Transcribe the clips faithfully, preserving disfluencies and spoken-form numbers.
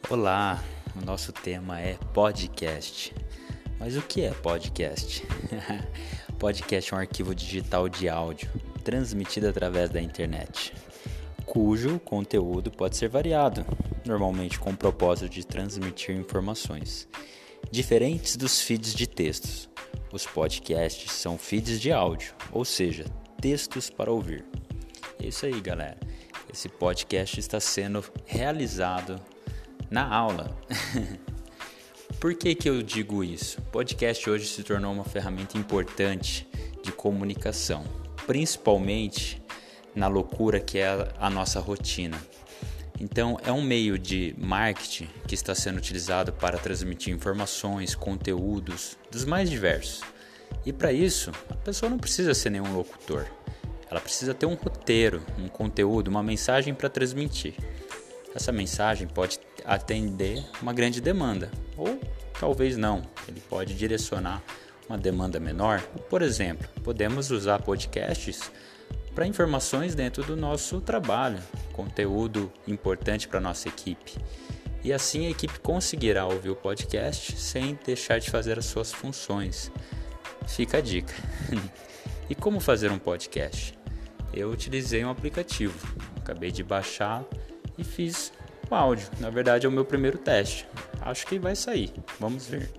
Olá, o nosso tema é podcast. Mas o que é podcast? Podcast é um arquivo digital de áudio transmitido através da internet, cujo conteúdo pode ser variado, normalmente com o propósito de transmitir informações. Diferentes dos feeds de textos, os podcasts são feeds de áudio, ou seja, textos para ouvir. É isso aí, galera. Esse podcast está sendo realizado na aula. Por que que eu digo isso? O podcast hoje se tornou uma ferramenta importante de comunicação, principalmente na loucura que é a, a nossa rotina. Então, é um meio de marketing que está sendo utilizado para transmitir informações, conteúdos dos mais diversos. E para isso, a pessoa não precisa ser nenhum locutor. Ela precisa ter um roteiro, um conteúdo, uma mensagem para transmitir. Essa mensagem pode atender uma grande demanda, ou talvez não. Ele pode direcionar uma demanda menor. Por exemplo, podemos usar podcasts para informações dentro do nosso trabalho, conteúdo importante para a nossa equipe. E assim a equipe conseguirá ouvir o podcast sem deixar de fazer as suas funções. Fica a dica. E como fazer um podcast? Eu utilizei um aplicativo, acabei de baixar e fiz o áudio. Na verdade é o meu primeiro teste. Acho que vai sair, vamos ver.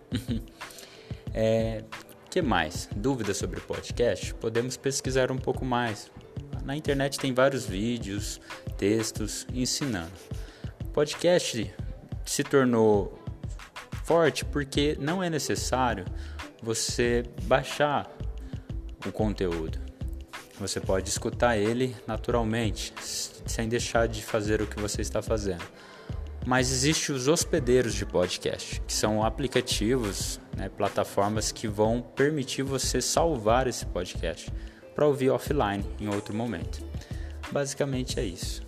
é, que mais? Dúvidas sobre podcast? Podemos pesquisar um pouco mais. Na internet tem vários vídeos, textos ensinando. O podcast se tornou forte porque não é necessário você baixar o conteúdo. Você pode escutar ele naturalmente, sem deixar de fazer o que você está fazendo. Mas existem os hospedeiros de podcast, que são aplicativos, né, plataformas que vão permitir você salvar esse podcast para ouvir offline em outro momento. Basicamente é isso.